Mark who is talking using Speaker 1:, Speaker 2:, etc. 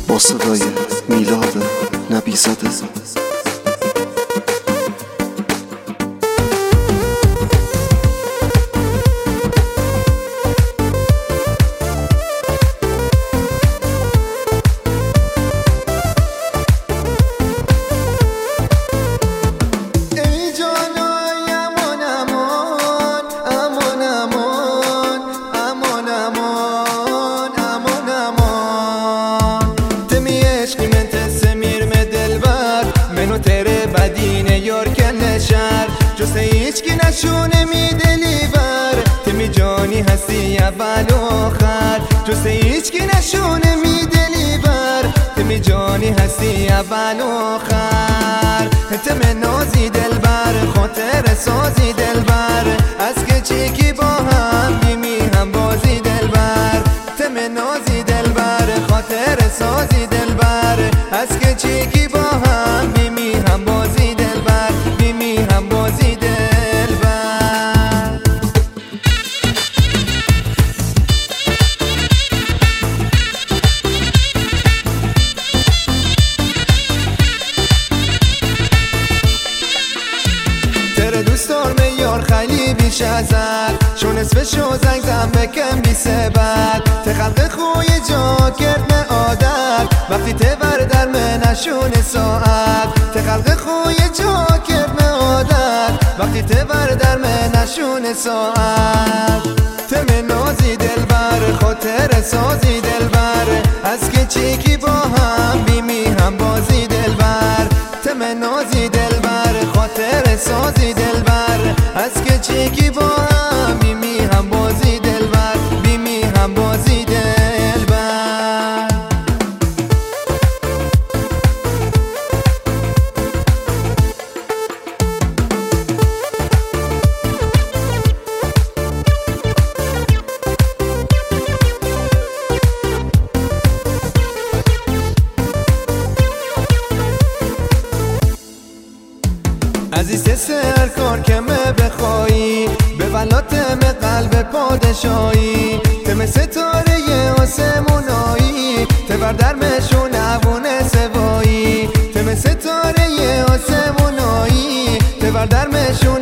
Speaker 1: با صدای میلاد نبی‌زاده.
Speaker 2: جسته هیچ کی نشونه میدلی بر تمی جانی هستی اول و آخر جسته هیچ کی نشونه میدلی بر تمی جانی هستی اول و آخر تم نازی دل بر خاطر سازی دل بر از که چیکی با هم بیمی هم بازی دل بر تم نازی دل بر خاطر سازی دل بر از که چیکی با هم بیمی هم بازی دل بر بیمی هم بازی دل بر تر دوستار میار خیلی بیش ازت چون اسمشو زنگ زن بکن بی سبت ته خلق خوی جا کرد نه عادت وقتی ته بردر منشون ساعت ته خلق خوی جا کرد نه عادت وقتی ته بردر منشون ساعت ته نازی دل بر خاطر سازی دل بر از که چیکی با هم بیمی هم بازی دل بر ته نازی دل بر خاطر سازی دل بر از که چیکی با هم بیمی هم بازی دل بر بیمی هم بازی دل بر عزیز سر کار که me بخوایی به ولاتم قلب پادشاهی تم ستاره آسمونایی تبر درمشون عوون سوایی تم ستاره آسمونایی تبر درمشون